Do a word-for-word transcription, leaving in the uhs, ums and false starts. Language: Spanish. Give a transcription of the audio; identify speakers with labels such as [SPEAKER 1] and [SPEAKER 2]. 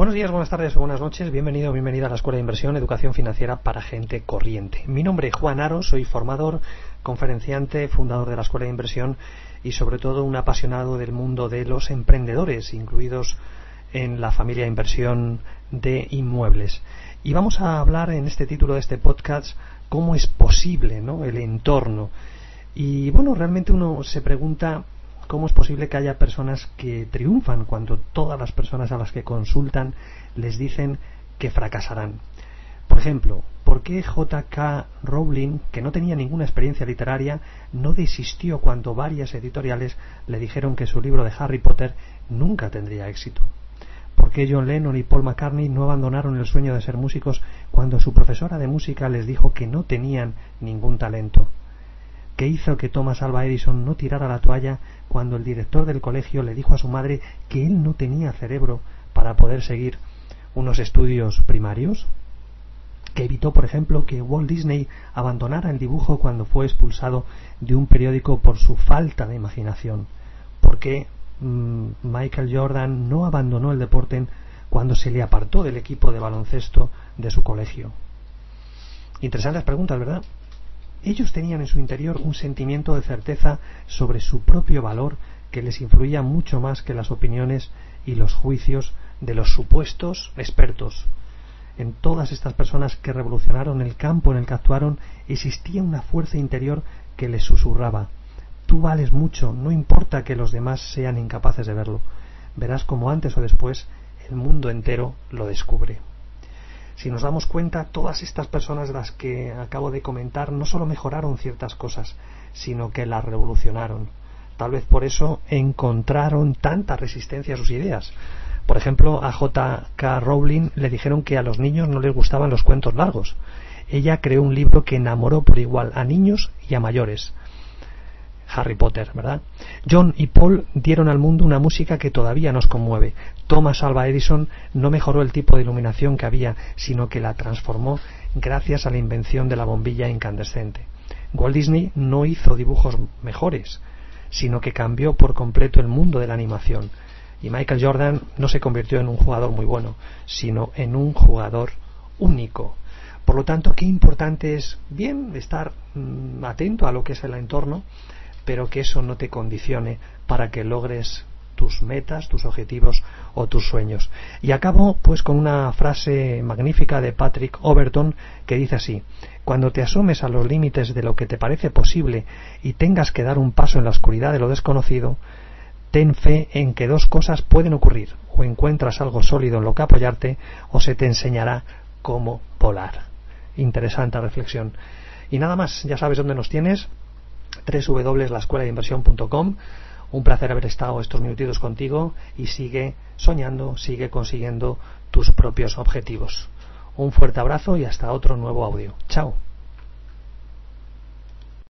[SPEAKER 1] Buenos días, buenas tardes o buenas noches. Bienvenido, bienvenida a la Escuela de Inversión, Educación Financiera para Gente Corriente. Mi nombre es Juan Aro, soy formador, conferenciante, fundador de la Escuela de Inversión y sobre todo un apasionado del mundo de los emprendedores, incluidos en la familia de inversión de inmuebles. Y vamos a hablar en este título de este podcast cómo es posible, ¿no?, el entorno. Y bueno, realmente uno se pregunta cómo es posible que haya personas que triunfan cuando todas las personas a las que consultan les dicen que fracasarán. Por ejemplo, ¿por qué J K Rowling, que no tenía ninguna experiencia literaria, no desistió cuando varias editoriales le dijeron que su libro de Harry Potter nunca tendría éxito? ¿Por qué John Lennon y Paul McCartney no abandonaron el sueño de ser músicos cuando su profesora de música les dijo que no tenían ningún talento? ¿Qué hizo que Thomas Alva Edison no tirara la toalla cuando el director del colegio le dijo a su madre que él no tenía cerebro para poder seguir unos estudios primarios? ¿Qué evitó, por ejemplo, que Walt Disney abandonara el dibujo cuando fue expulsado de un periódico por su falta de imaginación? ¿Por qué mmm, Michael Jordan no abandonó el deporte cuando se le apartó del equipo de baloncesto de su colegio? Interesantes preguntas, ¿verdad? Ellos tenían en su interior un sentimiento de certeza sobre su propio valor que les influía mucho más que las opiniones y los juicios de los supuestos expertos. En todas estas personas que revolucionaron el campo en el que actuaron existía una fuerza interior que les susurraba: tú vales mucho, no importa que los demás sean incapaces de verlo. Verás como antes o después el mundo entero lo descubre. Si nos damos cuenta, todas estas personas de las que acabo de comentar no solo mejoraron ciertas cosas, sino que las revolucionaron. Tal vez por eso encontraron tanta resistencia a sus ideas. Por ejemplo, a J K Rowling le dijeron que a los niños no les gustaban los cuentos largos. Ella creó un libro que enamoró por igual a niños y a mayores. Harry Potter, ¿verdad? John y Paul dieron al mundo una música que todavía nos conmueve. Thomas Alva Edison no mejoró el tipo de iluminación que había, sino que la transformó gracias a la invención de la bombilla incandescente. Walt Disney no hizo dibujos mejores, sino que cambió por completo el mundo de la animación. Y Michael Jordan no se convirtió en un jugador muy bueno, sino en un jugador único. Por lo tanto, qué importante es, bien, estar mmm, atento a lo que es el entorno, pero que eso no te condicione para que logres tus metas, tus objetivos o tus sueños. Y acabo pues con una frase magnífica de Patrick Overton que dice así: cuando te asomes a los límites de lo que te parece posible y tengas que dar un paso en la oscuridad de lo desconocido, ten fe en que dos cosas pueden ocurrir: o encuentras algo sólido en lo que apoyarte, o se te enseñará cómo volar. Interesante reflexión. Y nada más, ya sabes dónde nos tienes: doble u doble u doble u punto la escuela de inversión punto com. Un placer haber estado estos minutitos contigo y sigue soñando, sigue consiguiendo tus propios objetivos. Un fuerte abrazo y hasta otro nuevo audio. Chao.